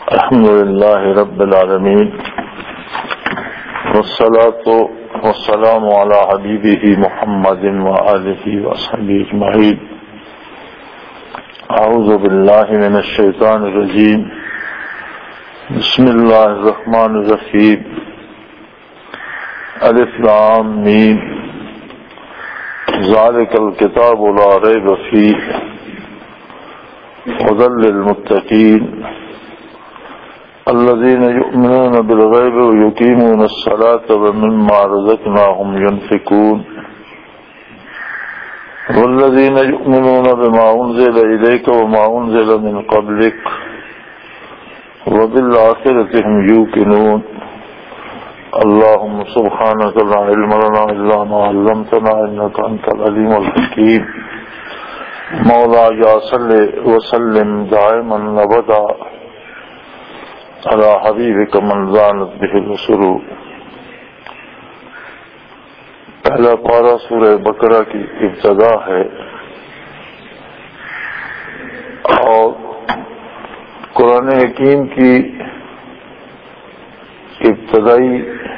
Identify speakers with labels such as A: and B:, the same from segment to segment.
A: الحمد لله رب العالمين والصلاة والسلام على حبيبه محمد وآله وصحبه أجمعين. أعوذ بالله من الشيطان الرجيم. بسم الله الرحمن الرحيم. الف لام میم. ذلك الكتاب لا ريب فيه هدى للمتقين الذين يؤمنون بالغيب ويقيمون الصلاة ومما رزقناهم ينفقون والذين يؤمنون بما أنزل إليك وما أنزل من قبلك وبالآخرة هم يوقنون. اللهم سبحانك لا علم لنا إلا ما علمتنا إنك أنت العليم الحكيم. مولاي صل وسلم دائما أبدا على حبیبک من زانت بہ السرور. پہلا پارہ سورہ بقرہ کی ابتدا ہے اور قرآن حکیم کی ابتدائی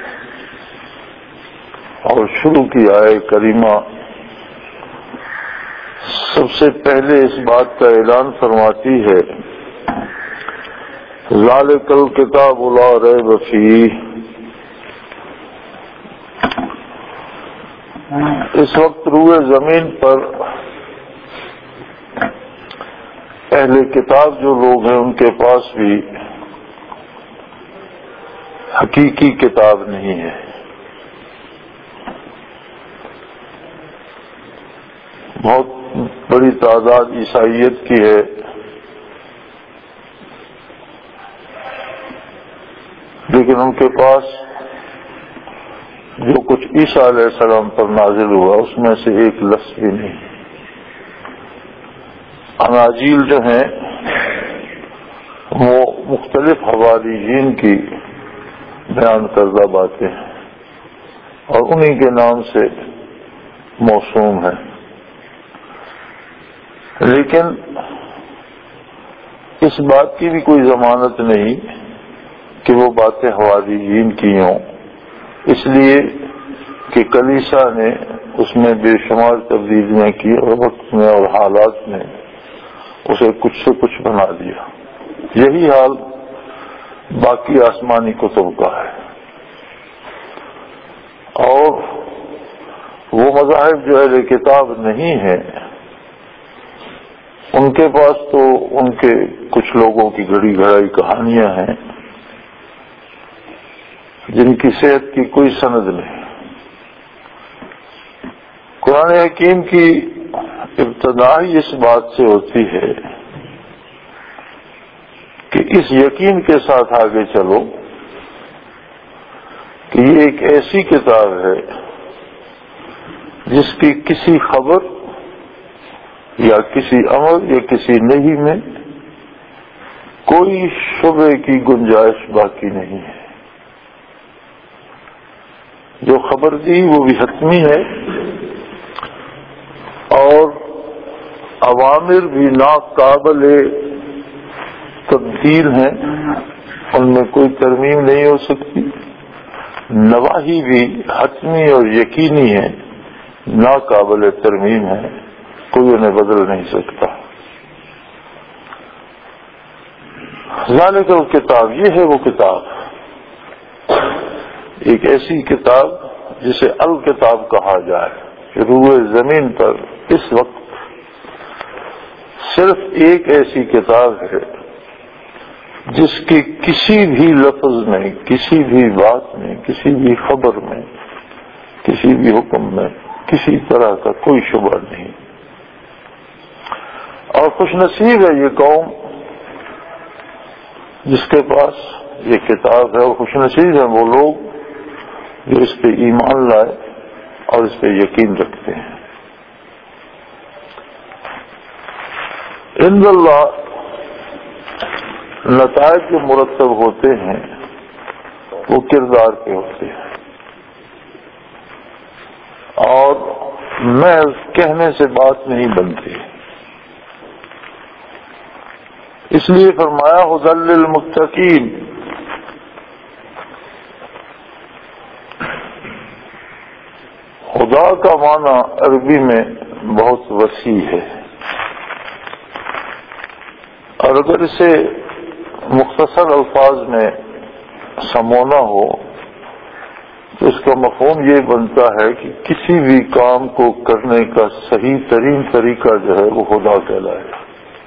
A: اور شروع کی آیہ کریمہ سب سے پہلے اس بات کا اعلان فرماتی ہے ذالک الکتاب لا ریب فیہ. اس وقت روئے زمین پر اہل کتاب جو لوگ ہیں ان کے پاس بھی حقیقی کتاب نہیں ہے. بہت بڑی تعداد عیسائیت کی ہے، لیکن ان کے پاس جو کچھ عیسیٰ علیہ السلام پر نازل ہوا اس میں سے ایک لفظ بھی نہیں. اناجیل جو ہیں وہ مختلف حواریین کی بیان کردہ باتیں ہیں اور انہی کے نام سے موسوم ہیں، لیکن اس بات کی بھی کوئی ضمانت نہیں کہ وہ باتیں حواریین کی ہوں، اس لیے کہ کلیسا نے اس میں بے شمار تبدیلیاں کی اور وقت میں اور حالات میں اسے کچھ سے کچھ بنا دیا. یہی حال باقی آسمانی کتب کا ہے. اور وہ مذاہب جو اہل کتاب نہیں ہیں ان کے پاس تو ان کے کچھ لوگوں کی گھڑی گھڑائی کہانیاں ہیں جن کی صحت کی کوئی سند نہیں. قرآن حکیم کی ابتدا ہی اس بات سے ہوتی ہے کہ اس یقین کے ساتھ آگے چلو کہ یہ ایک ایسی کتاب ہے جس کی کسی خبر یا کسی عمل یا کسی نہیں میں کوئی شبہ کی گنجائش باقی نہیں ہے. جو خبر دی وہ بھی حتمی ہے اور اوامر بھی ناقابل تبدیل ہیں، ان میں کوئی ترمیم نہیں ہو سکتی. نواہی بھی حتمی اور یقینی ہے، ناقابل ترمیم ہے، کوئی انہیں بدل نہیں سکتا. ذالک الکتاب، یہ ہے وہ کتاب، ایک ایسی کتاب جسے الکتاب کہا جائے کہ روئے زمین پر اس وقت صرف ایک ایسی کتاب ہے جس کی کسی بھی لفظ میں، کسی بھی بات میں، کسی بھی خبر میں، کسی بھی حکم میں کسی طرح کا کوئی شبہ نہیں. اور خوش نصیب ہے یہ قوم جس کے پاس یہ کتاب ہے، اور خوش نصیب ہیں وہ لوگ جو اس پہ ایمان لائے اور اس پہ یقین رکھتے ہیں. عند اللہ نتائج جو مرتب ہوتے ہیں وہ کردار کے ہوتے ہیں اور محض کہنے سے بات نہیں بنتی. اس لیے فرمایا ھدی للمتقین۔ خدا کا معنی عربی میں بہت وسیع ہے، اور اگر اسے مختصر الفاظ میں سمونا ہو تو اس کا مفہوم یہ بنتا ہے کہ کسی بھی کام کو کرنے کا صحیح ترین طریقہ جو ہے وہ خدا کہلائے گا۔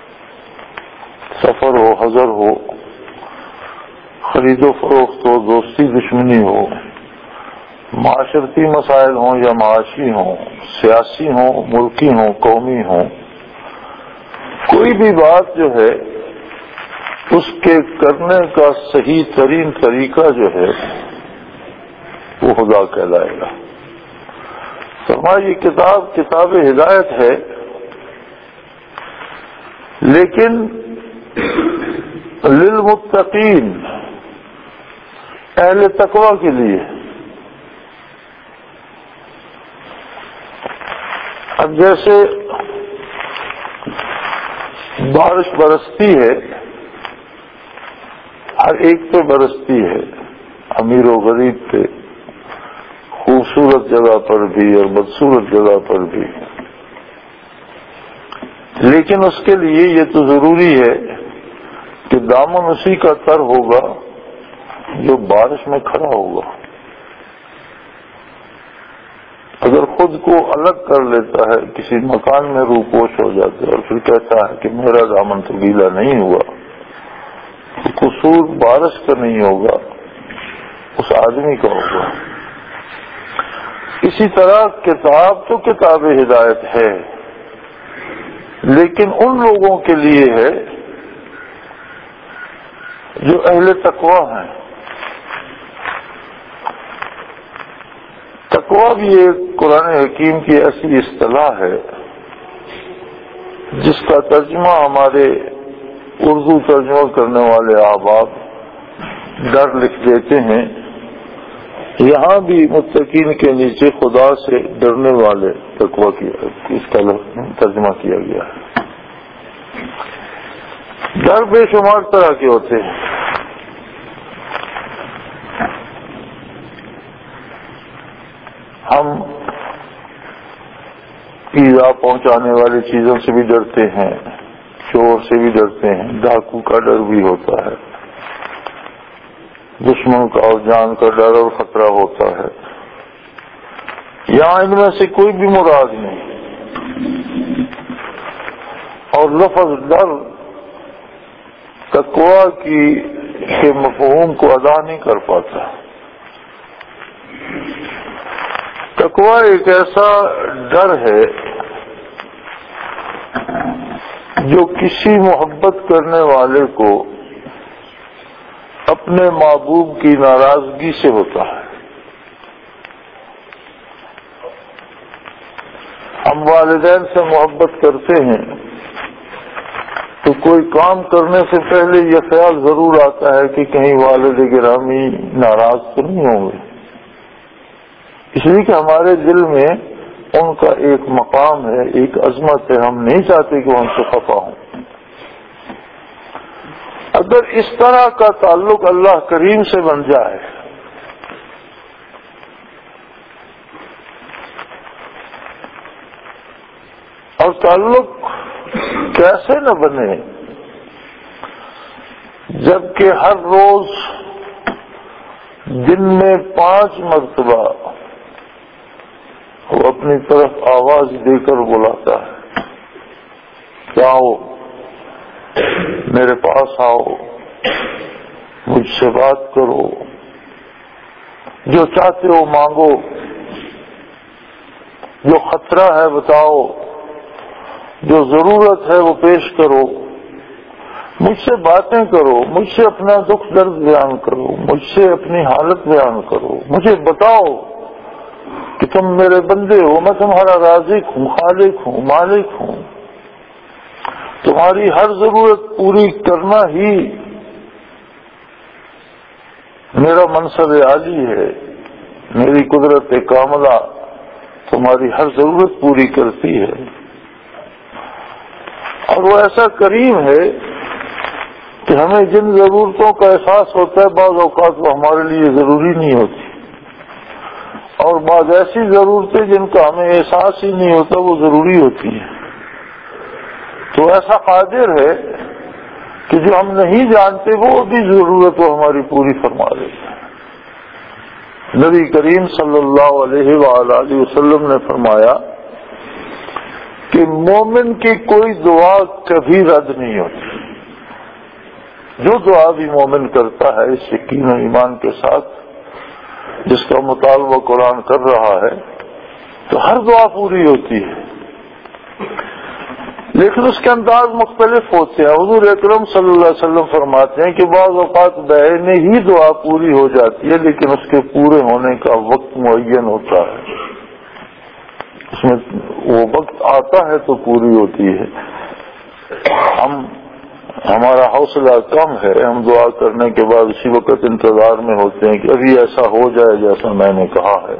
A: سفر ہو، حضر ہو، خرید و فروخت ہو، دوستی دشمنی ہو، معاشرتی مسائل ہوں یا معاشی ہوں، سیاسی ہوں، ملکی ہوں، قومی ہوں، کوئی بھی بات جو ہے اس کے کرنے کا صحیح ترین طریقہ جو ہے وہ خدا کہلائے گا۔ فرمایا یہ کتاب ہدایت ہے، لیکن للمتقین، اہل تقوی کے لیے۔ اب جیسے بارش برستی ہے، ہر ایک پہ برستی ہے، امیر و غریب پہ، خوبصورت جگہ پر بھی اور بدصورت جگہ پر بھی، لیکن اس کے لیے یہ تو ضروری ہے کہ دامن اسی کا تر ہوگا جو بارش میں کھڑا ہوگا۔ اگر خود کو الگ کر لیتا ہے، کسی مکان میں روپوش ہو جاتا ہے اور پھر کہتا ہے کہ میرا دامن تو گیلا نہیں ہوا، تو قصور بارش کا نہیں ہوگا، اس آدمی کا ہوگا۔ اسی طرح کتاب تو کتاب ہدایت ہے، لیکن ان لوگوں کے لیے ہے جو اہل تقوی ہیں۔ تقوی بھی ایک قرآن حکیم کی ایسی اصطلاح ہے جس کا ترجمہ ہمارے اردو ترجمہ کرنے والے احباب ڈر لکھ دیتے ہیں۔ یہاں بھی متقین کے نیچے خدا سے ڈرنے والے تقوی کیا، اس کا ترجمہ کیا گیا ہے۔ ڈر بے شمار طرح کے ہوتے ہیں۔ ہم ایذا پہنچانے والی چیزوں سے بھی ڈرتے ہیں، چور سے بھی ڈرتے ہیں، ڈاکو کا ڈر بھی ہوتا ہے، دشمن کا اور جان کا ڈر اور خطرہ ہوتا ہے۔ یہاں ان میں سے کوئی بھی مراد نہیں، اور لفظ ڈر تقوی کے مفہوم کو ادا نہیں کر پاتا۔ تقوی ایک ایسا ڈر ہے جو کسی محبت کرنے والے کو اپنے محبوب کی ناراضگی سے ہوتا ہے۔ ہم والدین سے محبت کرتے ہیں تو کوئی کام کرنے سے پہلے یہ خیال ضرور آتا ہے کہ کہیں والد گرامی ناراض تو نہیں ہوں گے، اس لیے کہ ہمارے دل میں ان کا ایک مقام ہے، ایک عظمت ہے، ہم نہیں چاہتے کہ وہ ہم سے خفا ہوں۔ اگر اس طرح کا تعلق اللہ کریم سے بن جائے اور تعلق کیسے نہ بنے جبکہ ہر روز دن میں 5 مرتبہ وہ اپنی طرف آواز دے کر بلاتا ہے کہ آؤ میرے پاس آؤ، مجھ سے بات کرو، جو چاہتے ہو مانگو، جو خطرہ ہے بتاؤ، جو ضرورت ہے وہ پیش کرو، مجھ سے باتیں کرو، مجھ سے اپنا دکھ درد بیان کرو، مجھ سے اپنی حالت بیان کرو، مجھے بتاؤ کہ تم میرے بندے ہو، میں تمہارا رازق ہوں، خالق ہوں، مالک ہوں، تمہاری ہر ضرورت پوری کرنا ہی میرا منصب عالی ہے، میری قدرت کاملہ تمہاری ہر ضرورت پوری کرتی ہے۔ اور وہ ایسا کریم ہے کہ ہمیں جن ضرورتوں کا احساس ہوتا ہے بعض اوقات وہ ہمارے لیے ضروری نہیں ہوتی، اور بعض ایسی ضرورتیں جن کا ہمیں احساس ہی نہیں ہوتا وہ ضروری ہوتی ہیں۔ تو ایسا قادر ہے کہ جو ہم نہیں جانتے وہ بھی ضرورت وہ ہماری پوری فرما دیتا ہے۔ نبی کریم صلی اللہ علیہ وآلہ وسلم نے فرمایا کہ مومن کی کوئی دعا کبھی رد نہیں ہوتی۔ جو دعا بھی مومن کرتا ہے اس یقین و ایمان کے ساتھ جس کا مطالبہ قرآن کر رہا ہے تو ہر دعا پوری ہوتی ہے، لیکن اس کے انداز مختلف ہوتے ہیں۔ حضور اکرم صلی اللہ علیہ وسلم فرماتے ہیں کہ بعض اوقات بعین ہی دعا پوری ہو جاتی ہے لیکن اس کے پورے ہونے کا وقت معین ہوتا ہے، اس میں وہ وقت آتا ہے تو پوری ہوتی ہے۔ ہمارا حوصلہ کم ہے، ہم دعا کرنے کے بعد اسی وقت انتظار میں ہوتے ہیں کہ ابھی ایسا ہو جائے جیسا میں نے کہا ہے،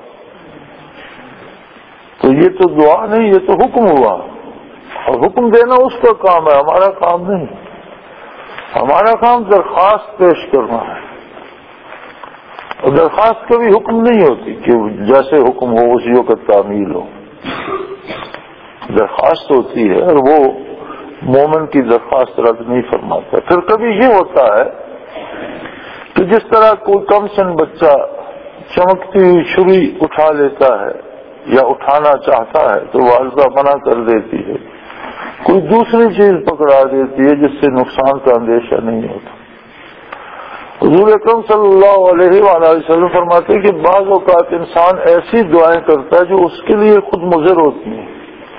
A: تو یہ تو دعا نہیں، یہ تو حکم ہوا، اور حکم دینا اس کا کام ہے، ہمارا کام نہیں۔ ہمارا کام درخواست پیش کرنا ہے، اور درخواست کبھی حکم نہیں ہوتی کہ جیسے حکم ہو اسی وقت تعمیل ہو، درخواست ہوتی ہے اور وہ مومن کی درخواست رد نہیں فرماتا۔ پھر کبھی یہ ہوتا ہے کہ جس طرح کوئی کم سن بچہ چمکتی ہوئی چھری اٹھا لیتا ہے یا اٹھانا چاہتا ہے تو والدہ منع کر دیتی ہے، کوئی دوسری چیز پکڑا دیتی ہے جس سے نقصان کا اندیشہ نہیں ہوتا۔ حضور اکرم صلی اللہ علیہ وآلہ وسلم فرماتے ہیں کہ بعض اوقات انسان ایسی دعائیں کرتا ہے جو اس کے لیے خود مضر ہوتی ہیں،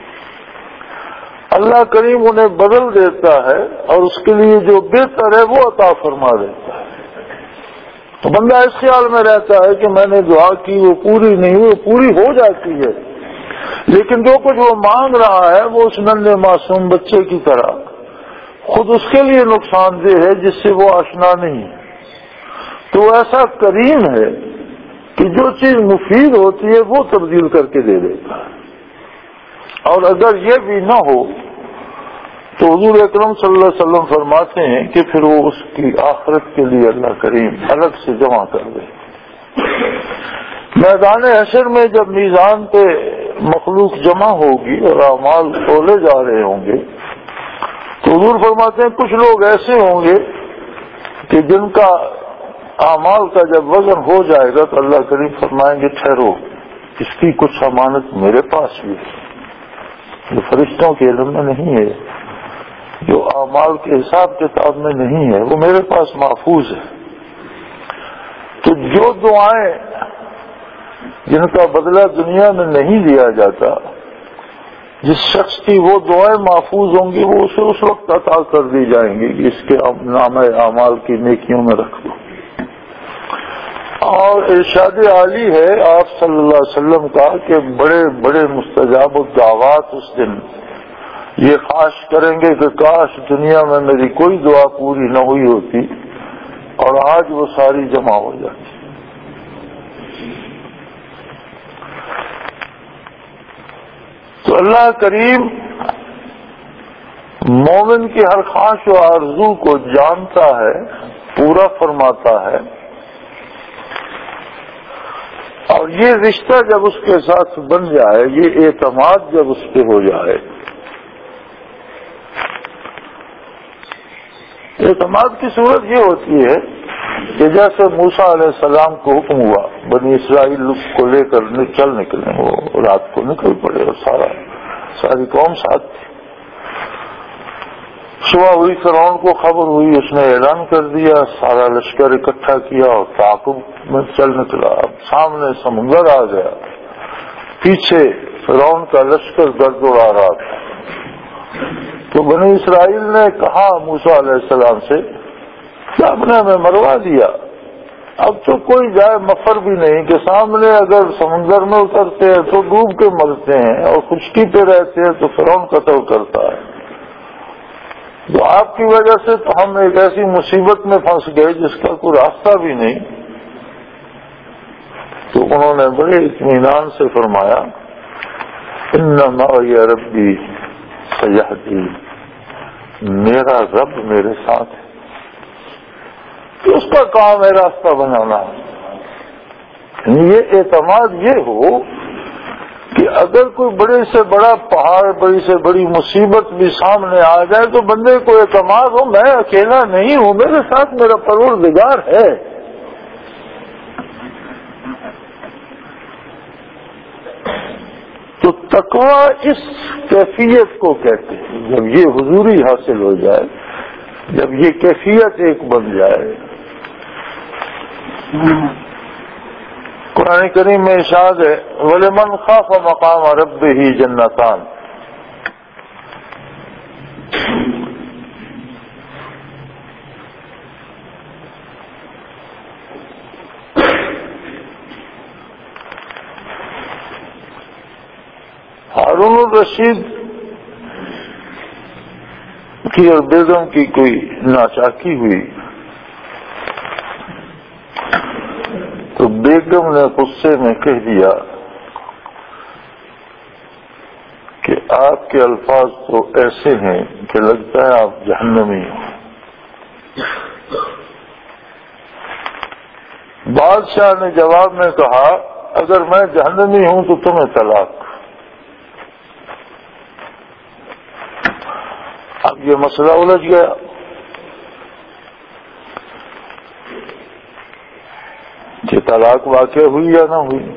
A: اللہ کریم انہیں بدل دیتا ہے اور اس کے لیے جو بہتر ہے وہ عطا فرما دیتا ہے۔ تو بندہ اس خیال میں رہتا ہے کہ میں نے دعا کی وہ پوری نہیں، وہ پوری ہو جاتی ہے، لیکن جو کچھ وہ مانگ رہا ہے وہ اس ننھے معصوم بچے کی طرح خود اس کے لیے نقصان دہ ہے جس سے وہ آشنا نہیں۔ تو ایسا کریم ہے کہ جو چیز مفید ہوتی ہے وہ تبدیل کر کے دے دیتا ہے، اور اگر یہ بھی نہ ہو تو حضور اکرم صلی اللہ علیہ وسلم فرماتے ہیں کہ پھر وہ اس کی آخرت کے لیے اللہ کریم الگ سے جمع کر دے۔ میدان حشر میں جب میزان پہ مخلوق جمع ہوگی اور اعمال تولے جا رہے ہوں گے تو حضور فرماتے ہیں کچھ لوگ ایسے ہوں گے کہ جن کا اعمال کا جب وزن ہو جائے گا تو اللہ کریم فرمائیں گے ٹھہرو، اس کی کچھ امانت میرے پاس بھی ہے، جو فرشتوں کے علم میں نہیں ہے، جو اعمال کے حساب کتاب میں نہیں ہے، وہ میرے پاس محفوظ ہے۔ تو جو دعائیں جن کا بدلہ دنیا میں نہیں دیا جاتا، جس شخص کی وہ دعائیں محفوظ ہوں گی وہ اسے اس وقت عطا کر دی جائیں گی کہ اس کے نامہ اعمال کی نیکیوں میں رکھ دو۔ اور ارشاد عالی ہے آپ صلی اللہ علیہ وسلم کا کہ بڑے بڑے مستجاب الدعوات اس دن یہ خواہش کریں گے کہ کاش دنیا میں میری کوئی دعا پوری نہ ہوئی ہوتی اور آج وہ ساری جمع ہو جاتی۔ تو اللہ کریم مومن کی ہر خواہش و آرزو کو جانتا ہے، پورا فرماتا ہے، اور یہ رشتہ جب اس کے ساتھ بن جائے، یہ اعتماد جب اس پہ ہو جائے، اعتماد کی صورت یہ ہوتی ہے کہ جیسے موسیٰ علیہ السلام کو حکم ہوا بنی اسرائیل کو لے کر چل نکلیں، وہ رات کو نکل پڑے اور ساری قوم ساتھ تھی۔ صبح ہوئی، فرعون کو خبر ہوئی، اس نے اعلان کر دیا، سارا لشکر اکٹھا کیا اور تعاقب میں چل نکلا۔ اب سامنے سمندر آ گیا، پیچھے فرعون کا لشکر گرد اڑا رہا تھا۔ تو بنی اسرائیل نے کہا موسیٰ علیہ السلام سے کہ آپ نے ہمیں مروا دیا، اب تو کوئی جائے مفر بھی نہیں کہ سامنے اگر سمندر میں اترتے ہیں تو ڈوب کے مرتے ہیں اور خشکی پہ رہتے ہیں تو فرعون قتل کرتا ہے، تو آپ کی وجہ سے تو ہم ایک ایسی مصیبت میں پھنس گئے جس کا کوئی راستہ بھی نہیں۔ تو انہوں نے بڑے اطمینان سے فرمایا ان معی ربی سیہدین، میرا رب میرے ساتھ ہے، کہ اس کا کام ہے راستہ بنانا. یہ اعتماد یہ ہو کہ اگر کوئی بڑے سے بڑا پہاڑ، بڑی سے بڑی مصیبت بھی سامنے آ جائے تو بندے کو اعتماد ہو میں اکیلا نہیں ہوں، میرے ساتھ میرا پروردگار ہے. تو تقوی اس کیفیت کو کہتے ہیں. جب یہ حضوری حاصل ہو جائے، جب یہ کیفیت ایک بن جائے. قرآن کریم میں ارشاد ہے وَلِمَنْ خَافَ مَقَامَ رَبِّهِ جَنَّتَانِ. ہارون الرشید کی اور بیگم کی کوئی ناچاکی ہوئی تو بیگم نے غصے میں کہہ دیا کہ آپ کے الفاظ تو ایسے ہیں کہ لگتا ہے آپ جہنمی ہو. بادشاہ نے جواب میں کہا اگر میں جہنمی ہوں تو تمہیں طلاق. اب یہ مسئلہ الجھ گیا. کہ طلاق واقع ہوئی یا نہ ہوئی.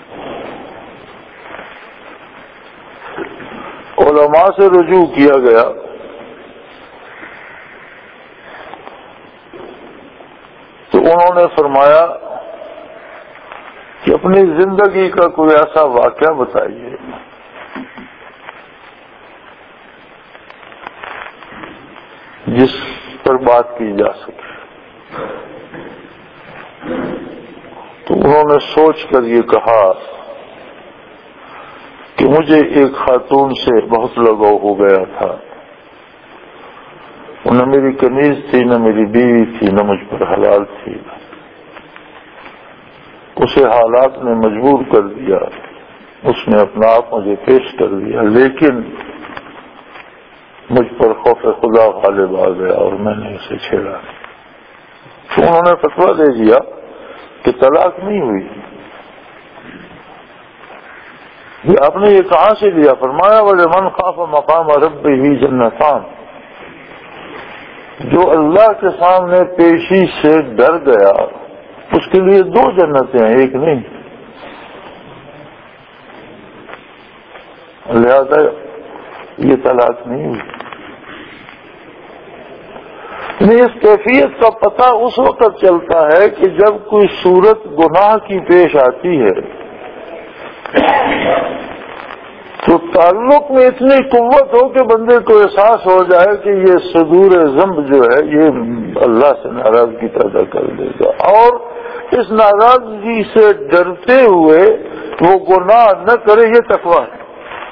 A: علماء سے رجوع کیا گیا تو انہوں نے فرمایا کہ اپنی زندگی کا کوئی ایسا واقعہ بتائیے جس پر بات کی جا سکے. تو انہوں نے سوچ کر یہ کہا کہ مجھے ایک خاتون سے بہت لگاؤ ہو گیا تھا. وہ نہ میری کنیز تھی، نہ میری بیوی تھی، نہ مجھ پر حلال تھی. اسے حالات نے مجبور کر دیا، اس نے اپنا آپ مجھے پیش کر دیا، لیکن مجھ پر خوف خدا غالب آ گیا اور میں نے اسے چھیڑا. تو انہوں نے فتویٰ دے دیا کہ طلاق نہیں ہوئی. یہ آپ نے یہ کہاں سے لیا؟ فرمایا وَلِمَنْ خَافَ مَقَامَ رَبِّهِ جَنَّتَانِ. جو اللہ کے سامنے پیشی سے ڈر گیا اس کے لیے 2 جنتیں ہیں، ایک نہیں. لہذا یہ طلاق نہیں ہوئی. اس کیفیت کا پتہ اس وقت چلتا ہے کہ جب کوئی صورت گناہ کی پیش آتی ہے تو تعلق میں اتنی قوت ہو کہ بندے کو احساس ہو جائے کہ یہ صدور ذنب جو ہے یہ اللہ سے ناراضگی پیدا کر دے گا، اور اس ناراضگی سے ڈرتے ہوئے وہ گناہ نہ کرے. یہ تقویٰ ہے.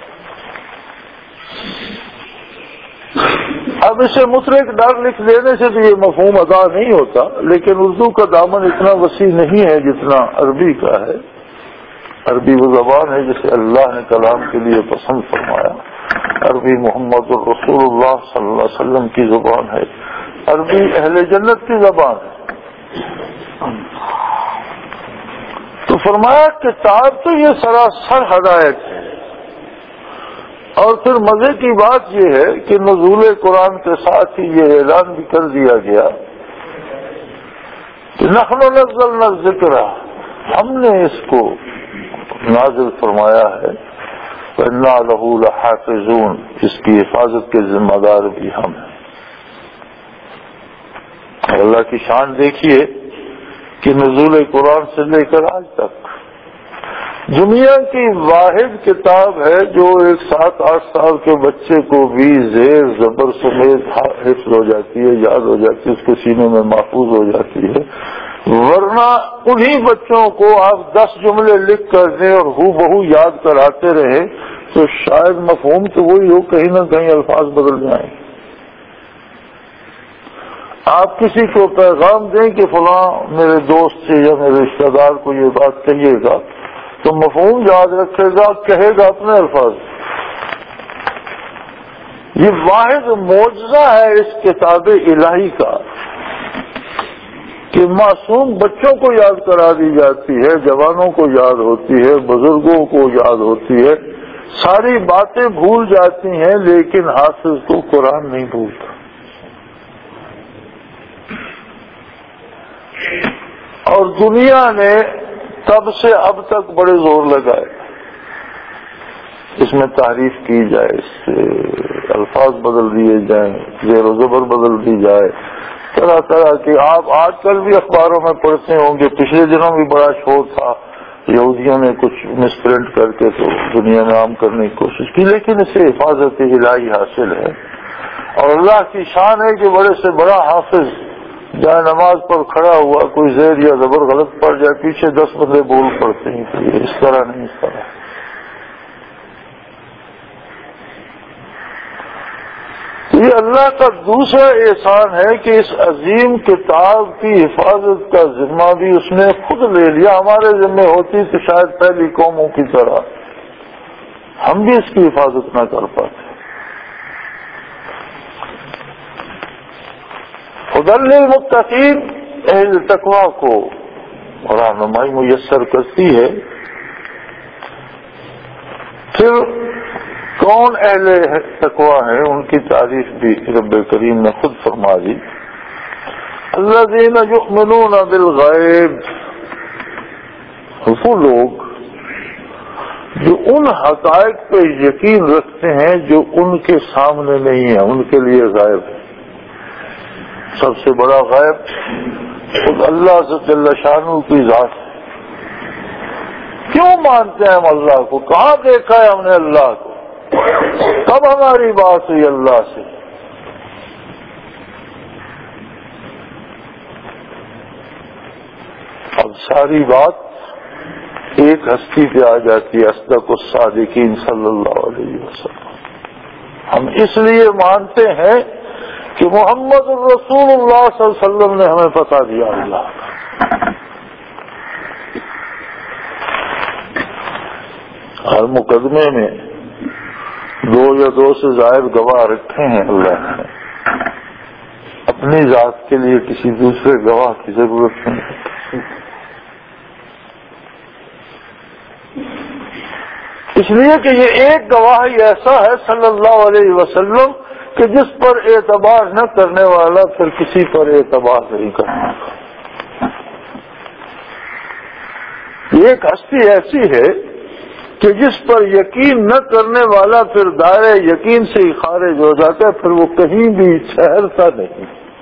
A: اب اسے مطلق ڈر لکھ دینے سے تو یہ مفہوم ادا نہیں ہوتا، لیکن اردو کا دامن اتنا وسیع نہیں ہے جتنا عربی کا ہے. عربی وہ زبان ہے جسے اللہ نے کلام کے لیے پسند فرمایا. عربی محمد الرسول اللہ صلی اللہ علیہ وسلم کی زبان ہے. عربی اہل جنت کی زبان ہے. تو فرمایا کتاب تو یہ سراسر ہدایت ہے. اور پھر مزے کی بات یہ ہے کہ نزول قرآن کے ساتھ ہی یہ اعلان بھی کر دیا گیا کہ نحن نزلنا الذکر، ہم نے اس کو نازل فرمایا ہے، وَإِنَّا لَهُ لَحَافِظُونَ، اس کی حفاظت کے ذمہ دار بھی ہم ہیں. اور اللہ کی شان دیکھیے کہ نزول قرآن سے لے کر آج تک دنیا کی واحد کتاب ہے جو ایک 7-8 سال کے بچے کو بھی زیر زبر سمیت حفظ ہو جاتی ہے، یاد ہو جاتی ہے، اس کے سینے میں محفوظ ہو جاتی ہے. ورنہ انہی بچوں کو آپ 10 جملے لکھ کر دیں اور ہو بہو یاد کراتے رہیں تو شاید مفہوم تو وہی ہو، کہیں نہ کہیں الفاظ بدل جائیں. آپ کسی کو پیغام دیں کہ فلاں میرے دوست سے یا میرے رشتہ دار کو یہ بات کہیے گا تو مفہوم یاد رکھے گا، کہے گا اپنے الفاظ. یہ واحد معجزہ ہے اس کتاب الہی کا کہ معصوم بچوں کو یاد کرا دی جاتی ہے، جوانوں کو یاد ہوتی ہے، بزرگوں کو یاد ہوتی ہے، ساری باتیں بھول جاتی ہیں، لیکن حافظ کو قرآن نہیں بھولتا۔ اور دنیا نے تب سے اب تک بڑے زور لگائے، اس میں تعریف کی جائے، اس سے الفاظ بدل دیے جائیں، زیر و زبر بدل دی جائے، طرح طرح کی۔ آپ آج کل بھی اخباروں میں پڑھتے ہوں گے، پچھلے دنوں بھی بڑا شور تھا، یہودیوں نے کچھ مسپرنٹ کر کے تو دنیا میں عام کرنے کی کوشش کی، لیکن اسے حفاظت الہی حاصل ہے، اور اللہ کی شان ہے کہ بڑے سے بڑا حافظ جہاں نماز پر کھڑا ہوا کوئی زیر یا زبر غلط پڑ جائے، پیچھے 10 بندے بول پڑتے ہیں، تو یہ اس طرح نہیں، اس طرح۔ یہ اللہ کا دوسرا احسان ہے کہ اس عظیم کتاب کی حفاظت کا ذمہ بھی اس نے خود لے لیا۔ ہمارے ذمہ ہوتی تو شاید پہلی قوموں کی طرح ہم بھی اس کی حفاظت نہ کر پاتے۔ ہدی للمتقین، اہل تقوی کو رہنمائی میسر کرتی ہے۔ پھر کون اہل تقوی ہیں، ان کی تعریف بھی رب کریم نے خود فرما دی۔ الذین یؤمنون بالغیب، وہ لوگ جو ان حقائق پہ یقین رکھتے ہیں جو ان کے سامنے نہیں ہے، ان کے لیے غائب ہے۔ سب سے بڑا غیب خود اللہ جل شانہ کی ذات ہے۔ کیوں مانتے ہیں ہم اللہ کو؟ کہاں دیکھا ہے ہم نے اللہ کو؟ کب ہماری بات ہوئی اللہ سے؟ اب ساری بات ایک ہستی پہ آ جاتی ہے، اصدق الصادقین صلی اللہ علیہ وسلم۔ ہم اس لیے مانتے ہیں کہ محمد الرسول اللہ صلی اللہ علیہ وسلم نے ہمیں بتا دیا اللہ کا۔ ہر مقدمے میں 2 یا 2 سے زائد گواہ رکھے ہیں اللہ نے، اپنی ذات کے لیے کسی دوسرے گواہ کی ضرورت نہیں، اس لیے کہ یہ ایک گواہ ہی ایسا ہے صلی اللہ علیہ وسلم کہ جس پر اعتبار نہ کرنے والا پھر کسی پر اعتبار نہیں کرنا۔ ایک ہستی ایسی ہے کہ جس پر یقین نہ کرنے والا پھر دائرے یقین سے ہی خارج ہو جاتا ہے، پھر وہ کہیں بھی ٹھہرتا نہیں۔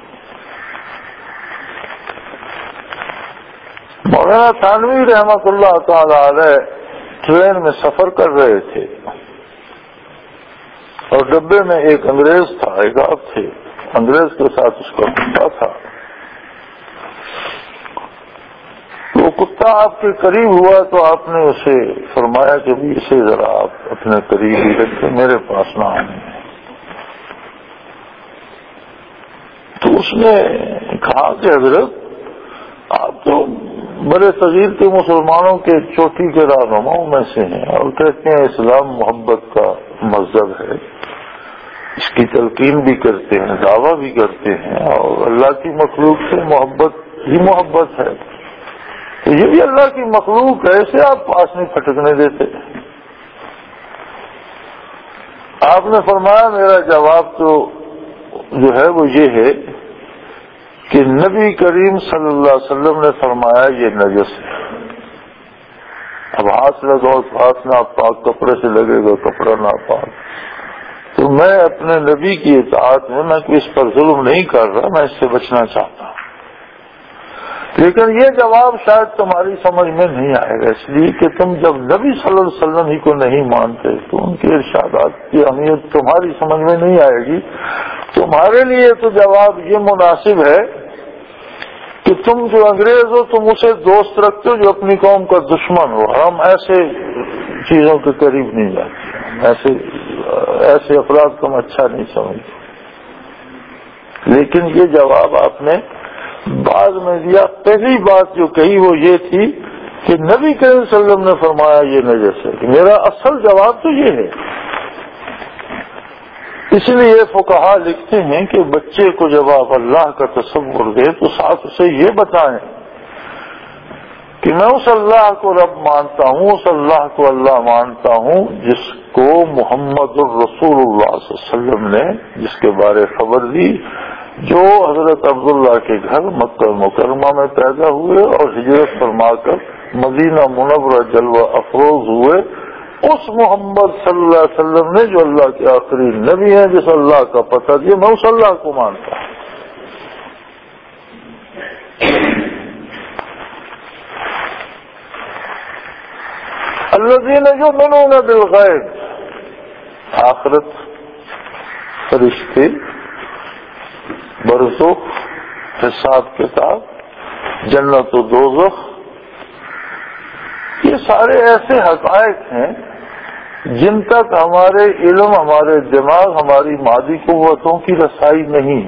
A: مولانا تھانوی رحمۃ اللہ تعالی علیہ ٹرین میں سفر کر رہے تھے، اور ڈبے میں ایک انگریز تھا، ایک آپ تھے، انگریز کے ساتھ اس کا کتا تھا۔ وہ کتا آپ کے قریب ہوا تو آپ نے اسے فرمایا کہ بھی اسے ذرا آپ اپنے قریب ہی رکھیں، میرے پاس نہ آنے۔ تو اس نے کہا کہ حضرت آپ تو بڑے صغیر کے مسلمانوں کے چوٹی کے رہنماؤں میں سے ہیں، اور کہتے ہیں اسلام محبت کا مذہب ہے، اس کی تلقین بھی کرتے ہیں، دعویٰ بھی کرتے ہیں، اور اللہ کی مخلوق سے محبت ہی محبت ہے، تو یہ بھی اللہ کی مخلوق ہے، اسے آپ پاس نہیں پھٹکنے دیتے۔ آپ نے فرمایا میرا جواب تو جو ہے وہ یہ ہے کہ نبی کریم صلی اللہ علیہ وسلم نے فرمایا یہ نجس ہے، اب ہاتھ لگاؤ تو ہاتھ ناپاک، کپڑے سے لگے گا کپڑا ناپاک، تو میں اپنے نبی کی اطاعت میں اس پر ظلم نہیں کر رہا، میں اس سے بچنا چاہتا ہوں۔ لیکن یہ جواب شاید تمہاری سمجھ میں نہیں آئے گا، اس لیے کہ تم جب نبی صلی اللہ علیہ وسلم ہی کو نہیں مانتے تو ان کے ارشادات کی اہمیت تمہاری سمجھ میں نہیں آئے گی۔ تمہارے لیے تو جواب یہ مناسب ہے کہ تم جو انگریز ہو تم اسے دوست رکھتے ہو جو اپنی قوم کا دشمن ہو، ہم ایسے چیزوں کے قریب نہیں جاتے، ایسے افراد کو ہم اچھا نہیں سمجھتے۔ لیکن یہ جواب آپ نے بعد میں دیا۔ پہلی بات جو کہی وہ یہ تھی کہ نبی کریم صلی اللہ علیہ وسلم نے فرمایا یہ نجس ہے، کہ میرا اصل جواب تو یہ ہے۔ اس لیے فقہا لکھتے ہیں کہ بچے کو جب آپ اللہ کا تصور دیں تو ساتھ اسے یہ بتائیں کہ میں اس اللہ کو رب مانتا ہوں، اس اللہ کو اللہ مانتا ہوں جس کو محمد الرسول اللہ صلی اللہ علیہ وسلم نے جس کے بارے خبر دی، جو حضرت عبداللہ کے گھر مکہ مکرمہ میں پیدا ہوئے اور ہجرت فرما کر مدینہ منورہ جلوہ افروز ہوئے، اس محمد صلی اللہ علیہ وسلم نے جو اللہ کے آخری نبی ہیں، جس اللہ کا پتہ دیا، میں اس اللہ کو مانتا ہوں۔ الذین یؤمنون بالغیب، آخرت، فرشتے، برزخ، حساب کتاب، جنت و دوزخ، یہ سارے ایسے حقائق ہیں جن تک ہمارے علم، ہمارے دماغ، ہماری مادی قوتوں کی رسائی نہیں،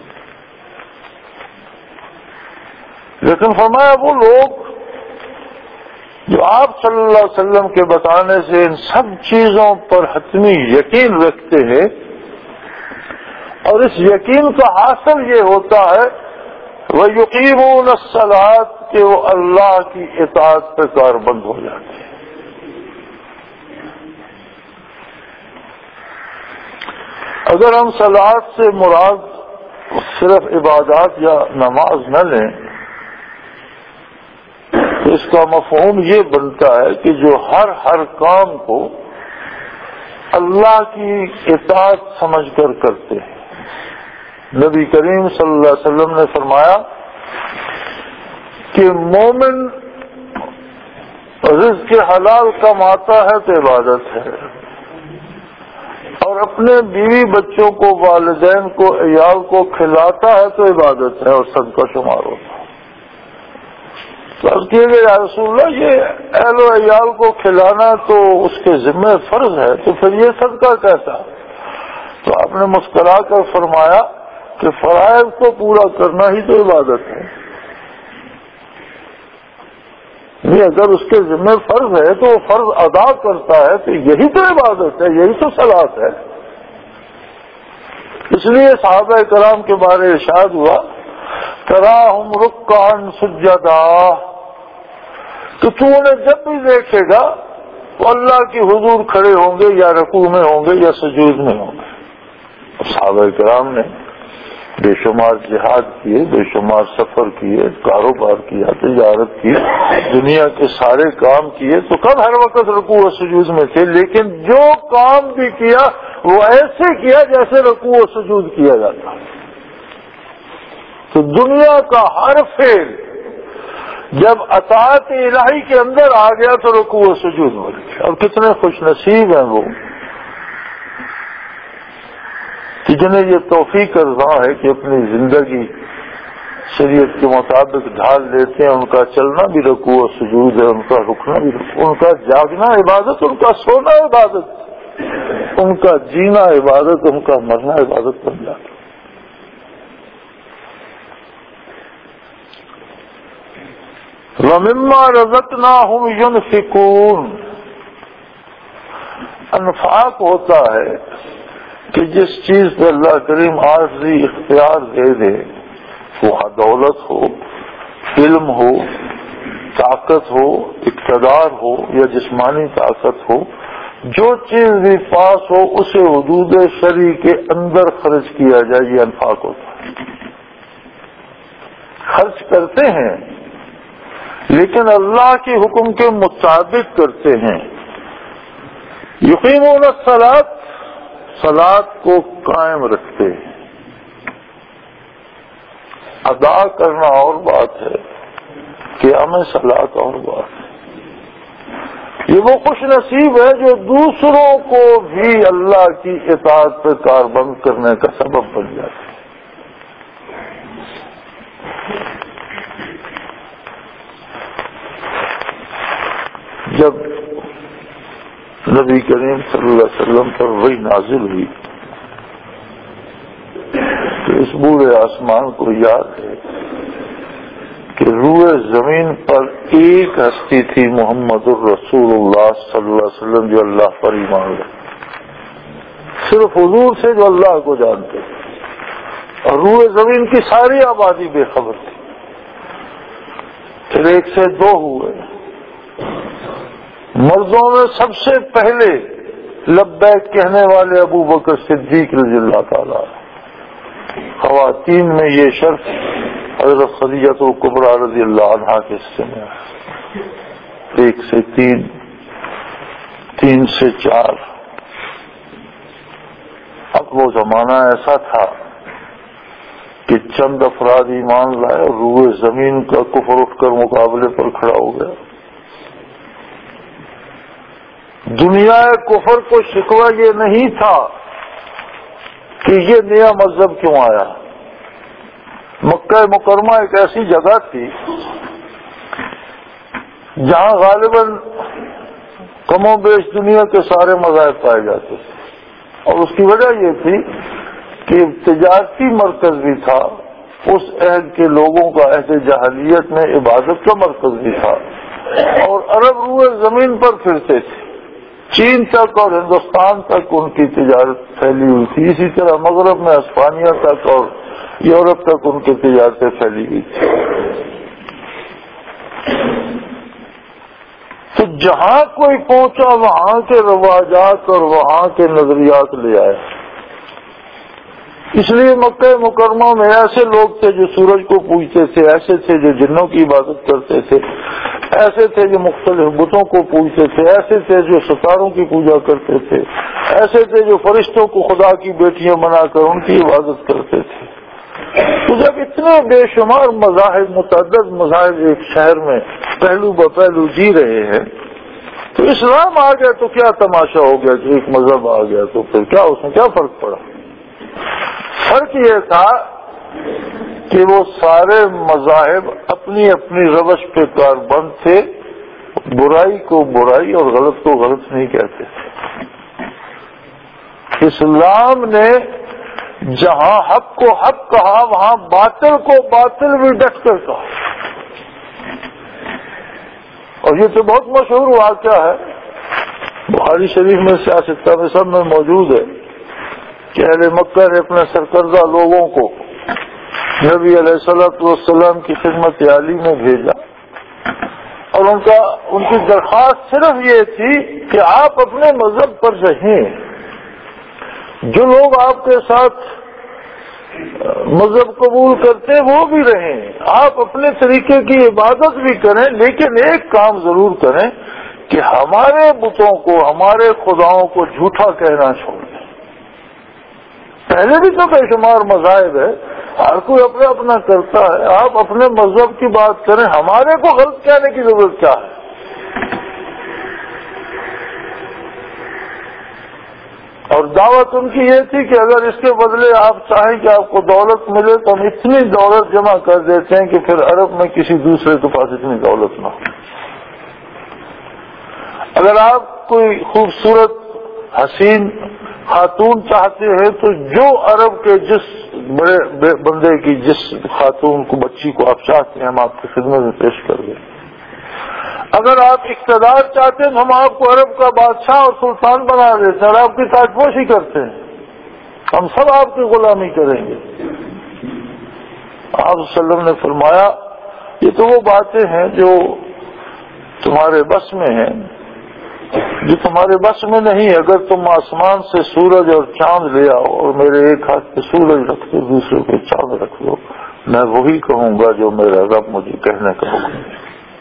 A: لیکن فرمایا وہ لوگ جو آپ صلی اللہ علیہ وسلم کے بتانے سے ان سب چیزوں پر حتمی یقین رکھتے ہیں، اور اس یقین کا حاصل یہ ہوتا ہے وَيُقِيمُونَ الصَّلَاةَ کہ وہ اللہ کی اطاعت پہ کاربند ہو جاتے ہیں۔ اگر ہم صلاۃ سے مراد صرف عبادات یا نماز نہ لیں تو اس کا مفہوم یہ بنتا ہے کہ جو ہر کام کو اللہ کی اطاعت سمجھ کر کرتے ہیں۔ نبی کریم صلی اللہ علیہ وسلم نے فرمایا کہ مومن رزق حلال کماتا ہے تو عبادت ہے، اور اپنے بیوی بچوں کو، والدین کو، عیال کو کھلاتا ہے تو عبادت ہے اور صدقہ شمار ہوتا ہے۔ تو عرض کیے گئے یا رسول اللہ، یہ اہل و عیال کو کھلانا تو اس کے ذمہ فرض ہے، تو پھر یہ صدقہ کیسا؟ تو آپ نے مسکرا کر فرمایا کہ فرائض کو پورا کرنا ہی تو عبادت ہے۔ نہیں، اگر اس کے ذمہ فرض ہے تو وہ فرض ادا کرتا ہے تو یہی تو عبادت ہے، یہی تو صلاۃ ہے۔ اس لیے صحابہ کرام کے بارے ارشاد ہوا تراہم رکعا سجدا، تو انہیں جب بھی دیکھے گا وہ اللہ کی حضور کھڑے ہوں گے، یا رکوع میں ہوں گے یا سجود میں ہوں گے۔ صحابہ کرام نے بے شمار جہاد کیے، بے شمار سفر کیے، کاروبار کیا، تجارت کی، دنیا کے سارے کام کیے، تو کب ہر وقت رکوع و سجود میں تھے، لیکن جو کام بھی کیا وہ ایسے کیا جیسے رکوع و سجود کیا جاتا۔ تو دنیا کا ہر فعل جب اطاعت الہی کے اندر آ گیا تو رکوع و سجود ہو گیا۔ اب کتنے خوش نصیب ہیں وہ کہ جنہیں یہ توفیق رضا ہے کہ اپنی زندگی شریعت کے مطابق ڈھال لیتے ہیں۔ ان کا چلنا بھی رکوع و سجود ہے، ان کا رکنا بھی رکوع، ان کا جاگنا عبادت، ان کا سونا عبادت، ان کا جینا عبادت، ان کا مرنا عبادت بن جاتا۔ وَمِمَّا رَزَقْنَاهُمْ يُنْفِقُونَ، انفاق ہوتا ہے کہ جس چیز پہ اللہ کریم عارضی اختیار دے دے، وہ دولت ہو، علم ہو، طاقت ہو، اقتدار ہو یا جسمانی طاقت ہو، جو چیز بھی پاس ہو اسے حدود شرعی کے اندر خرچ کیا جائے، یہ انفاق ہوتا ہے۔ خرچ کرتے ہیں لیکن اللہ کے حکم کے مطابق کرتے ہیں۔ یقیمون الصلاۃ، صلاۃ کو قائم رکھتے ہیں۔ ادا کرنا اور بات ہے، قیام صلاۃ اور بات ہے۔ یہ وہ خوش نصیب ہے جو دوسروں کو بھی اللہ کی اطاعت پہ کاربند کرنے کا سبب بن جاتے ہیں۔ جب نبی کریم صلی اللہ علیہ وسلم پر وحی نازل ہوئی تو اس بوڑھے آسمان کو یاد ہے کہ روئے زمین پر ایک ہستی تھی، محمد الرسول اللہ صلی اللہ علیہ وسلم، جو اللہ پر ایمان رکھتی، صرف حضور سے جو اللہ کو جانتے، اور روئے زمین کی ساری آبادی بے خبر تھی۔ پھر 1 سے 2 ہوئے۔ مردوں میں سب سے پہلے لبیک کہنے والے ابو بکر صدیق رضی اللہ تعالیٰ، خواتین میں یہ شرف حضرت خدیجہ کبریٰ رضی اللہ عنہا کے حصے میں 1 سے 3، 3 سے 4۔ اب وہ زمانہ ایسا تھا کہ چند افراد ایمان لائے اور روئے زمین کا کفر اٹھ کر مقابلے پر کھڑا ہو گیا۔ دنیا کفر کو شکوہ یہ نہیں تھا کہ یہ نیا مذہب کیوں آیا۔ مکہ مکرمہ ایک ایسی جگہ تھی جہاں غالباً کم و بیش دنیا کے سارے مذاہب پائے جاتے تھے، اور اس کی وجہ یہ تھی کہ تجارتی مرکز بھی تھا، اس عہد کے لوگوں کا عہد جاہلیت میں عبادت کا مرکز بھی تھا، اور عرب روئے زمین پر پھرتے تھے۔ چین تک اور ہندوستان تک ان کی تجارت پھیلی ہوئی تھی، اسی طرح مغرب میں اسپانیہ تک اور یورپ تک ان کی تجارتیں پھیلی ہوئی تھی۔ تو جہاں کوئی پہنچا وہاں کے رواجات اور وہاں کے نظریات لے آئے۔ اس لیے مکہ مکرمہ میں ایسے لوگ تھے جو سورج کو پوجتے تھے، ایسے تھے جو جنوں کی عبادت کرتے تھے، ایسے تھے جو مختلف بتوں کو پوجتے تھے، ایسے تھے جو ستاروں کی پوجا کرتے تھے، ایسے تھے جو فرشتوں کو خدا کی بیٹیاں بنا کر ان کی عبادت کرتے تھے۔ تو جب اتنے بے شمار مذاہب، متعدد مذاہب ایک شہر میں پہلو بپہلو جی رہے ہیں، تو اسلام آ گیا تو کیا تماشا ہو گیا کہ ایک مذہب آ گیا، تو پھر کیا اس میں کیا فرق پڑا؟ فرق یہ تھا کہ وہ سارے مذاہب اپنی اپنی روش پہ کاربند تھے، برائی کو برائی اور غلط کو غلط نہیں کہتے تھے۔ اسلام نے جہاں حق کو حق کہا وہاں باطل کو باطل بھی ڈٹ کر کہا، اور یہ تو بہت مشہور واقعہ ہے، بخاری شریف میں سیاست میں سب میں موجود ہے کہ اہل مکہ نے اپنے سرکردہ لوگوں کو نبی علیہ الصلوۃ والسلام کی خدمت عالی میں بھیجا، اور ان کی درخواست صرف یہ تھی کہ آپ اپنے مذہب پر رہیں، جو لوگ آپ کے ساتھ مذہب قبول کرتے وہ بھی رہیں، آپ اپنے طریقے کی عبادت بھی کریں، لیکن ایک کام ضرور کریں کہ ہمارے بتوں کو، ہمارے خداؤں کو جھوٹا کہنا چھوڑ دیں۔ پہلے بھی تو بے شمار مذاہب ہے، ہر کوئی اپنا اپنا کرتا ہے، آپ اپنے مذہب کی بات کریں، ہمارے کو غلط کہنے کی ضرورت کیا ہے؟ اور دعوت ان کی یہ تھی کہ اگر اس کے بدلے آپ چاہیں کہ آپ کو دولت ملے تو ہم اتنی دولت جمع کر دیتے ہیں کہ پھر عرب میں کسی دوسرے کے پاس اتنی دولت نہ ہو۔ اگر آپ کوئی خوبصورت حسین خاتون چاہتے ہیں تو جو عرب کے جس بڑے بندے کی جس خاتون کو، بچی کو آپ چاہتے ہیں، ہم آپ کی خدمت میں پیش کر دیں۔ اگر آپ اقتدار چاہتے ہیں تو ہم آپ کو عرب کا بادشاہ اور سلطان بنا دیتے ہیں اور آپ کی تاج پوشی کرتے ہیں، ہم سب آپ کی غلامی کریں گے۔ آپ صلی اللہ علیہ وسلم نے فرمایا یہ تو وہ باتیں ہیں جو تمہارے بس میں ہیں، جو تمہارے بس میں نہیں۔ اگر تم آسمان سے سورج اور چاند لے آؤ اور میرے ایک ہاتھ پہ سورج رکھ دو، دوسرے پہ چاند رکھ دو، میں وہی کہوں گا جو میرا رب مجھے کہنے کا حکم ہے۔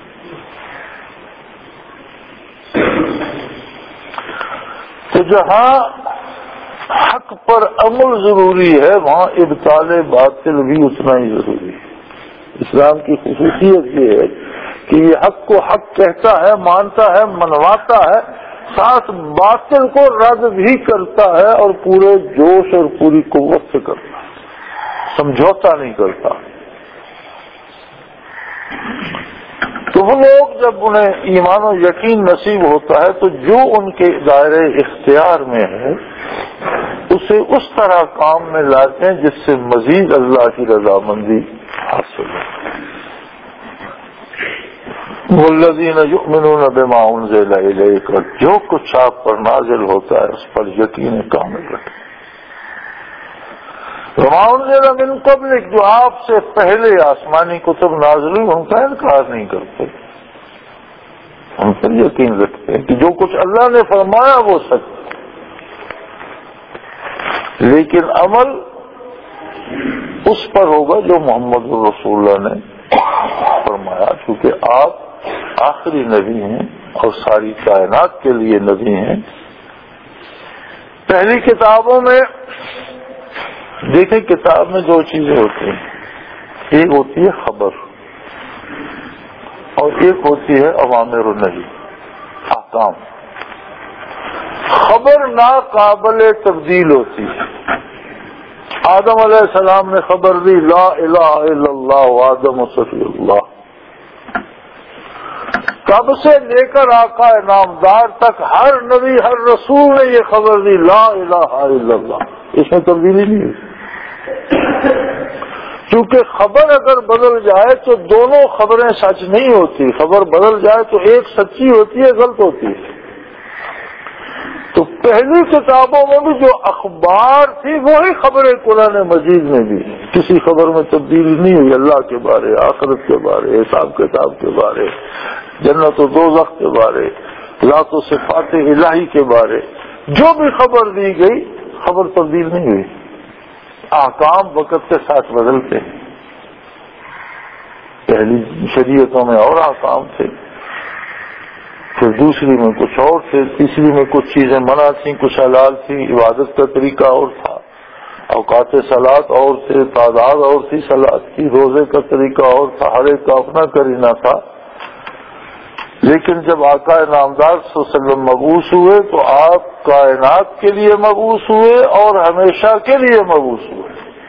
A: تو جہاں حق پر عمل ضروری ہے وہاں ابطال باطل بھی اتنا ہی ضروری ہے۔ اسلام کی خصوصیت یہ ہے کہ یہ حق کو حق کہتا ہے، مانتا ہے، منواتا ہے، ساتھ باطل کو رد بھی کرتا ہے اور پورے جوش اور پوری قوت سے کرتا ہے، سمجھوتا نہیں کرتا۔ تو وہ لوگ جب انہیں ایمان و یقین نصیب ہوتا ہے تو جو ان کے دائرے اختیار میں ہے اسے اس طرح کام میں لاتے ہیں جس سے مزید اللہ کی رضامندی حاصل ہو۔ والذین یؤمنون بما انزل الیک، جو کچھ آپ پر نازل ہوتا ہے اس پر یقین کامل رکھیں۔ وما انزل من قبلک، جو آپ سے پہلے آسمانی کتب نازل ہوئی ان کا انکار نہیں کرتے، ہم پر یقین رکھتے ہیں کہ جو کچھ اللہ نے فرمایا وہ سچ، لیکن عمل اس پر ہوگا جو محمد رسول اللہ نے فرمایا، کیونکہ آپ آخری نبی ہیں اور ساری کائنات کے لیے نبی ہیں۔ پہلی کتابوں میں دیکھیں، کتاب میں دو چیزیں ہوتی ہیں، ایک ہوتی ہے خبر اور ایک ہوتی ہے اوامر و نہی، احکام۔ خبر ناقابل تبدیل ہوتی ہے۔ آدم علیہ السلام نے خبر دی لا الہ الا اللہ آدم صفی اللہ، کب سے لے کر آقا نامدار تک ہر نبی ہر رسول نے یہ خبر دی لا الہ الا اللہ، اس میں تبدیلی نہیں ہوئی، کیونکہ خبر اگر بدل جائے تو دونوں خبریں سچ نہیں ہوتی، خبر بدل جائے تو ایک سچی ہوتی ہے غلط ہوتی ہے۔ تو پہلی کتابوں میں بھی جو اخبار تھی وہی خبریں قرآن مجید میں بھی، کسی خبر میں تبدیلی نہیں ہوئی، اللہ کے بارے، آخرت کے بارے، حساب کتاب کے بارے، جنت و دوزخ کے بارے، ذات و صفات الہی کے بارے، جو بھی خبر دی گئی خبر تبدیل نہیں ہوئی۔ احکام وقت کے ساتھ بدلتے ہیں، پہلی شریعتوں میں اور احکام تھے، پھر دوسری میں کچھ اور تھے، تیسری میں کچھ چیزیں منع تھیں، کچھ حلال تھی، عبادت کا طریقہ اور تھا، اوقات صلاۃ اور تھے، تعداد اور تھی صلاۃ کی، روزے کا طریقہ اور تھا، ہر ایک کا اپنا کرینہ تھا۔ لیکن جب آقا نامدار صلی اللہ علیہ وسلم مبعوث ہوئے تو آپ کائنات کے لیے مبعوث ہوئے اور ہمیشہ کے لیے مبعوث ہوئے،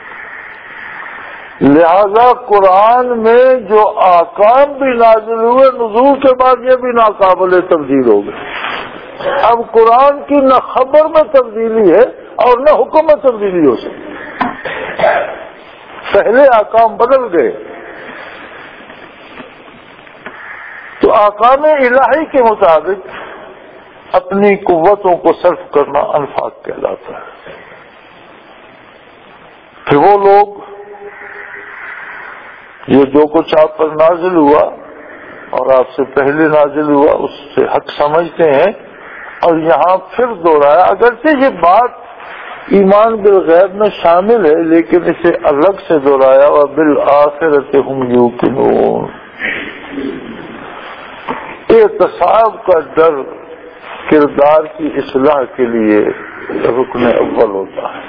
A: لہذا قرآن میں جو احکام بھی نازل ہوئے نزول کے بعد یہ بھی ناقابل تبدیل ہو گئے۔ اب قرآن کی نہ خبر میں تبدیلی ہے اور نہ حکم میں تبدیلی ہو سکتی، پہلے احکام بدل گئے۔ تو احکام الہی کے مطابق اپنی قوتوں کو صرف کرنا انفاق کہلاتا ہے۔ پھر وہ لوگ یہ جو کچھ آپ پر نازل ہوا اور آپ سے پہلے نازل ہوا اس سے حق سمجھتے ہیں، اور یہاں پھر دوہرایا، اگرچہ یہ بات ایمان بالغیب میں شامل ہے لیکن اسے الگ سے دوہرایا، وبالآخرۃ ہم یوقنون۔ احتساب کا ڈر کردار کی اصلاح کے لیے رکن اول ہوتا ہے۔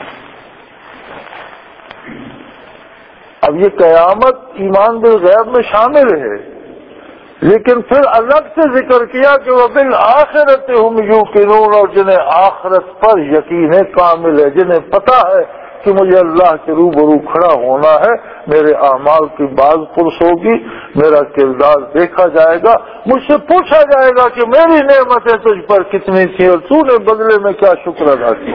A: اب یہ قیامت ایمان بالغیب میں شامل ہے، لیکن پھر الگ سے ذکر کیا کہ وہ بالآخرۃ ہم یوقنون، اور جنہیں آخرت پر یقین کامل ہے، جنہیں پتہ ہے کہ مجھے اللہ کے روبرو کھڑا ہونا ہے، میرے اعمال کی باز پرس ہوگی، میرا کردار دیکھا جائے گا، مجھ سے پوچھا جائے گا کہ میری نعمتیں تجھ پر کتنی تھی اور تو نے بدلے میں کیا شکر ادا کیا۔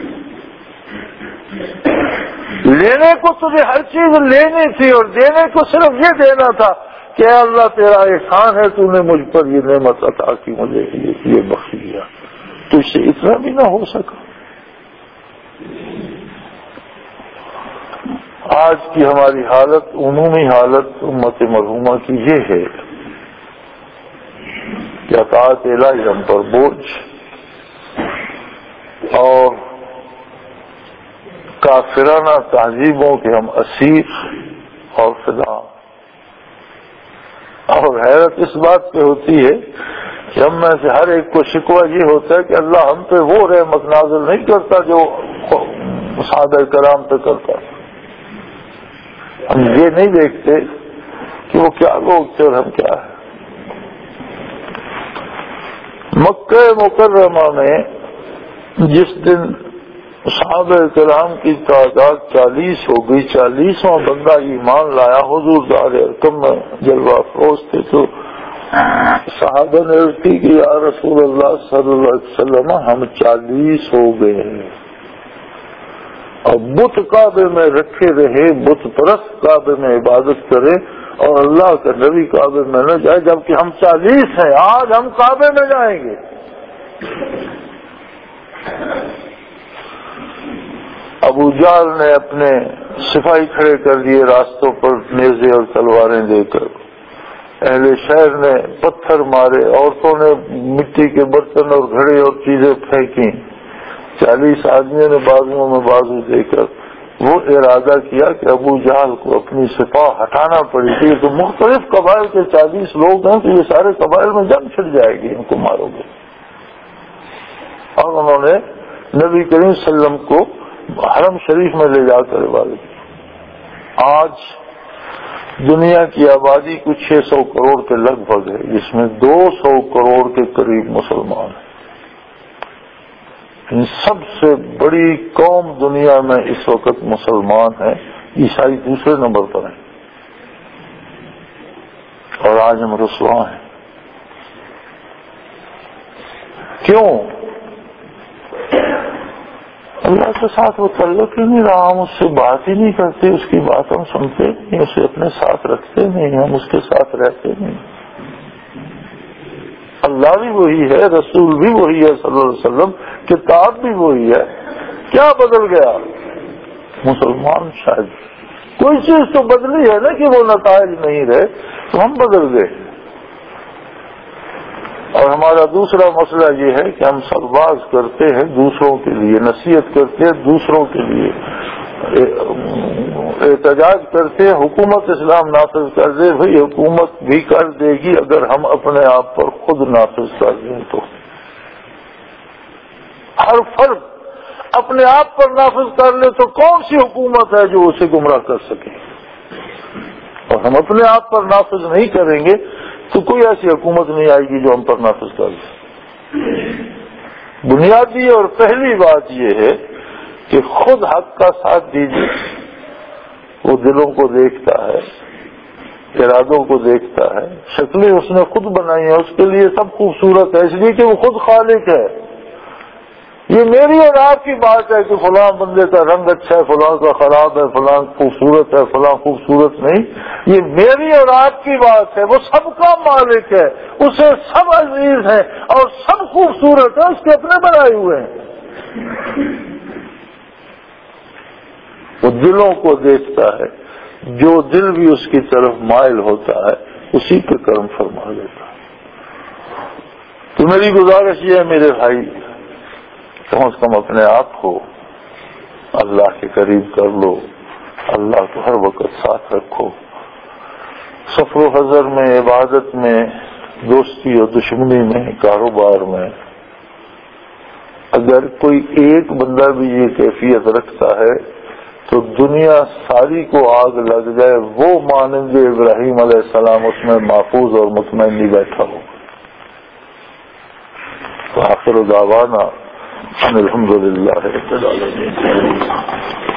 A: لینے کو تجھے ہر چیز لینی تھی اور دینے کو صرف یہ دینا تھا کہ اے اللہ تیرا احسان ہے، تو نے مجھ پر یہ نعمت عطا کی، مجھے یہ بخش دیا، تجھ سے اتنا بھی نہ ہو سکا۔ آج کی ہماری حالت، عمومی حالت امت مرحومہ کی یہ ہے کہ اطاعت الہی ہم پر بوجھ اور کافرانہ تہذیبوں کے ہم اسیر اور فدا، اور حیرت اس بات پہ ہوتی ہے کہ ہم میں سے ہر ایک کو شکوہ یہ ہوتا ہے کہ اللہ ہم پہ وہ رحمت نازل نہیں کرتا جو صحابہ کرام پہ کرتا۔ ہم یہ نہیں دیکھتے کہ وہ کیا لوگ تھے اور ہم کیا ہے۔ مکہ مکرمہ میں جس دن صحابہ کرام کی تعداد 40 ہو گئی، 40واں بندہ ایمان لایا، حضور دار ارقم میں جلوہ افروز تھے، تو صحابہ نے عرض کی کہ یا رسول اللہ صلی اللہ علیہ وسلم ہم 40 ہو گئے ہیں، اور بت کعبے میں رکھے رہے، بت پرست کعبے میں عبادت کرے اور اللہ کا نبی کعبے میں نہ جائے، جبکہ ہم 40 ہیں، آج ہم کعبے میں جائیں گے۔ ابو جہل نے اپنے سپاہی کھڑے کر دیے راستوں پر نیزے اور تلواریں دے کر، اہل شہر نے پتھر مارے، عورتوں نے مٹی کے برتن اور گھڑے اور چیزیں پھینکی، 40 آدمیوں نے بازوؤں میں بازو دے کر وہ ارادہ کیا کہ ابو جہل کو اپنی سپاہ ہٹانا پڑے گی، تو مختلف قبائل کے 40 لوگ ہیں، تو یہ سارے قبائل میں جنگ چھڑ جائے گی، ان کو مارو گے۔ اور انہوں نے نبی کریم صلی اللہ علیہ وسلم کو حرم شریف میں لے جا کر عبادت کی۔ آج دنیا کی آبادی کچھ 600 کروڑ کے لگ بھگ ہے، جس میں 200 کروڑ کے قریب مسلمان ہیں۔ سب سے بڑی قوم دنیا میں اس وقت مسلمان ہیں، عیسائی دوسرے نمبر پر ہیں، اور آج ہم رسوا ہیں۔ کیوں؟ اللہ کے ساتھ وہ تعلق ہی نہیں رہا، ہم اس سے بات ہی نہیں کرتے، اس کی بات ہم سنتے نہیں، اسے اپنے ساتھ رکھتے نہیں، ہم اس کے ساتھ رہتے نہیں۔ اللہ بھی وہی ہے، رسول بھی وہی ہے صلی اللہ علیہ وسلم، کتاب بھی وہی ہے، کیا بدل گیا؟ مسلمان شاید کوئی چیز تو بدلی ہے نا کہ وہ نتائج نہیں رہے، تو ہم بدل گئے۔ اور ہمارا دوسرا مسئلہ یہ ہے کہ ہم سرباز کرتے ہیں دوسروں کے لیے، نصیحت کرتے ہیں دوسروں کے لیے، احتجاج کرتے ہیں حکومت اسلام نافذ کر دے، بھئی حکومت بھی کر دے گی اگر ہم اپنے آپ پر خود نافذ کر دیں تو۔ ہر فرد اپنے آپ پر نافذ کر لے تو کون سی حکومت ہے جو اسے گمراہ کر سکے؟ اور ہم اپنے آپ پر نافذ نہیں کریں گے تو کوئی ایسی حکومت نہیں آئے گی جو ہم پر نافذ کر دے۔ بنیادی اور پہلی بات یہ ہے کہ خود حق کا ساتھ دیجیے، وہ دلوں کو دیکھتا ہے، ارادوں کو دیکھتا ہے، شکلیں اس نے خود بنائی ہیں، اس کے لیے سب خوبصورت ہے، اس لیے کہ وہ خود خالق ہے۔ یہ میری اور آپ کی بات ہے کہ فلاں بندے کا رنگ اچھا ہے، فلاں کا خراب ہے، فلاں خوبصورت ہے، فلاں خوبصورت نہیں، یہ میری اور آپ کی بات ہے۔ وہ سب کا مالک ہے، اسے سب عزیز ہیں اور سب خوبصورت ہیں، اس کے اپنے بنائے ہوئے ہیں۔ وہ دلوں کو دیکھتا ہے، جو دل بھی اس کی طرف مائل ہوتا ہے اسی پہ کرم فرما دیتا ہے۔ تو میری گزارش یہ ہے میرے بھائی، کم از کم اپنے آپ کو اللہ کے قریب کر لو، اللہ کو ہر وقت ساتھ رکھو، سفر و حضر میں، عبادت میں، دوستی اور دشمنی میں، کاروبار میں۔ اگر کوئی ایک بندہ بھی یہ کیفیت رکھتا ہے تو دنیا ساری کو آگ لگ جائے، وہ مانند ابراہیم علیہ السلام اس میں محفوظ اور مطمئن نہیں بیٹھا ہو۔ تو آخر دعوانا الحمدللہ رب العالمین۔